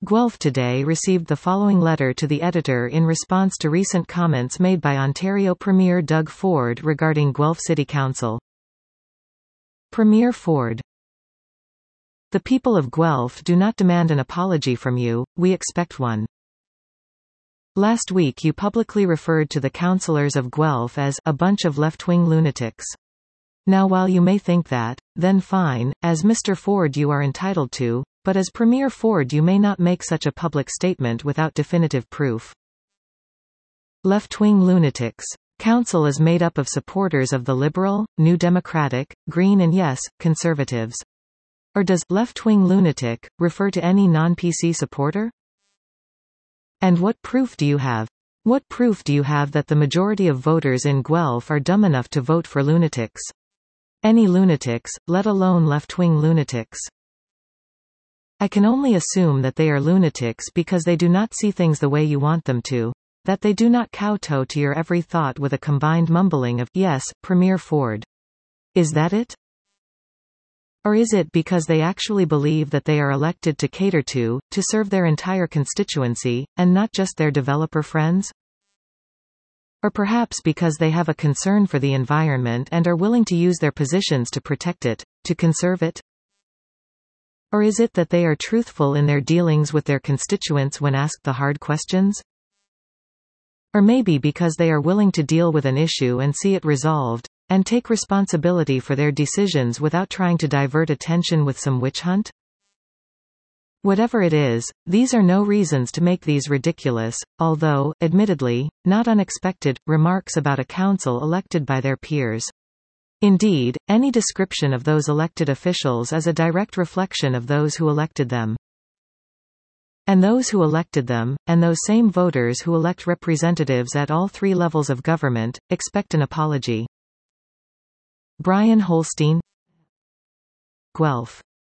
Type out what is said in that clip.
Guelph Today received the following letter to the editor in response to recent comments made by Ontario Premier Doug Ford regarding Guelph City Council. Premier Ford: The people of Guelph do not demand an apology from you, we expect one. Last week you publicly referred to the councillors of Guelph as a bunch of left-wing lunatics. Now while you may think that, then fine, as Mr. Ford you are entitled to, but as Premier Ford you may not make such a public statement without definitive proof. Left-wing lunatics. Council is made up of supporters of the Liberal, New Democratic, Green and yes, Conservatives. Or does left-wing lunatic refer to any non-PC supporter? And what proof do you have? What proof do you have that the majority of voters in Guelph are dumb enough to vote for lunatics? Any lunatics, let alone left-wing lunatics. I can only assume that they are lunatics because they do not see things the way you want them to. That they do not kowtow to your every thought with a combined mumbling of, yes, Premier Ford. Is that it? Or is it because they actually believe that they are elected to cater to serve their entire constituency, and not just their developer friends? Or perhaps because they have a concern for the environment and are willing to use their positions to protect it, to conserve it? Or is it that they are truthful in their dealings with their constituents when asked the hard questions? Or maybe because they are willing to deal with an issue and see it resolved, and take responsibility for their decisions without trying to divert attention with some witch hunt? Whatever it is, these are no reasons to make these ridiculous, although, admittedly, not unexpected, remarks about a council elected by their peers. Indeed, any description of those elected officials is a direct reflection of those who elected them. And those who elected them, and those same voters who elect representatives at all three levels of government, expect an apology. Brian Holstein, Guelph.